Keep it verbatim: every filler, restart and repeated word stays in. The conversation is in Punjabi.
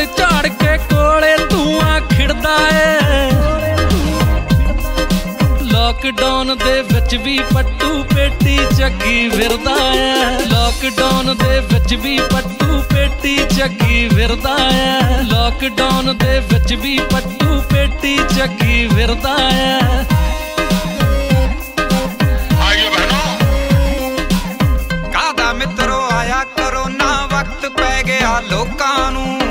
ਝਾੜ ਝਾੜ ਕੇ ਕੋਲੇ ਧੂਆਂ ਖਿੜਦਾ ਏ। ਲੋਕਡਾਊਨ ਦੇ ਵਿੱਚ ਵੀ ਪੱਟੂ ਪੇਟੀ ਚੱਕੀ ਫਿਰਦਾ ਏ। ਲੋਕਡਾਊਨ ਦੇ ਵਿੱਚ ਵੀ ਪੱਟੂ ਪੇਟੀ ਚੱਕੀ ਫਿਰਦਾ ਏ। ਲੋਕਡਾਊਨ ਦੇ ਵਿੱਚ ਵੀ ਪੱਟੂ ਪੇਟੀ ਚੱਕੀ ਫਿਰਦਾ ਏ। ਕਾਹਦਾ ਮਿੱਤਰੋ ਆਇਆ ਕਰੋਨਾ ਵਕਤ ਪੈ ਗਿਆ ਲੋਕਾਂ ਨੂੰ